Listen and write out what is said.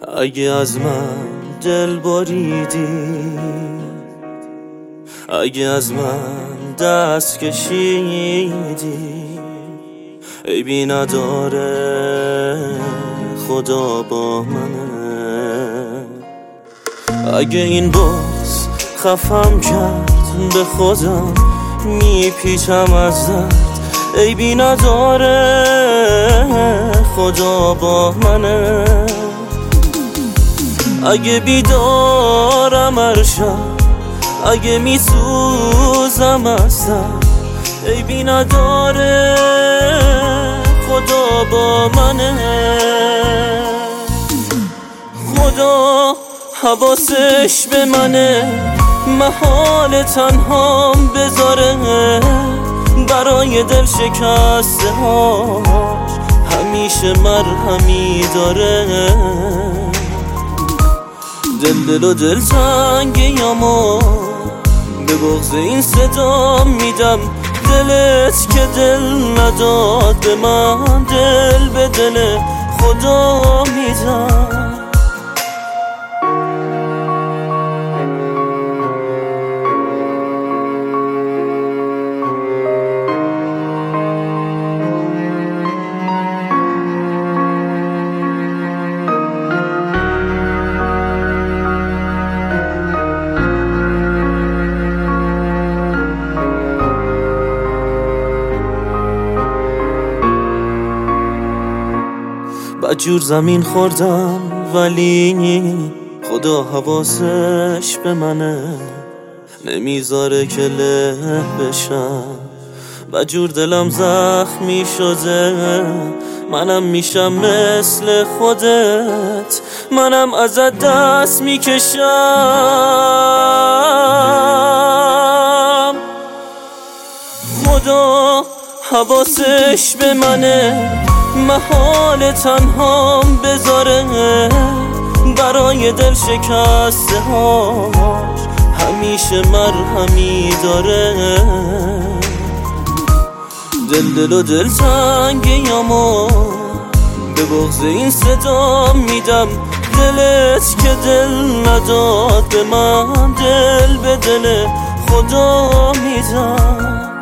اگه از من دل بریدی، اگه از من دست کشیدی، عیبی نداره خدا با منه. اگه این باز خفم کرد به خودم میپیچم از درد، عیبی نداره خدا با منه. اگه بیدارم هر شب، اگه میسوزم از درد، عیبی نداره خدا با منه. خدا حواسش به منه، محال تنهام بذاره، برای دل شکسته هاش همیشه مرهمی داره. دل و دل تنگیامو به بغض این صدا میدم، دلت که دل نداد به من، دل به دل خدا میدم. بدجور زمین خوردم ولی خدا حواسش به منه، نمیذاره که له بشم. بدجور دلم زخمی شده، منم میشم مثل خودت، منم ازت دست میکشم. خدا حواسش به منه، محال تنهام بذاره، برای دل شکسته هاش همیشه مرهمی داره. دل و دل تنگیامو به بغض این صدا میدم، دلت که دل نداد به من، دل به دل خدا میدم.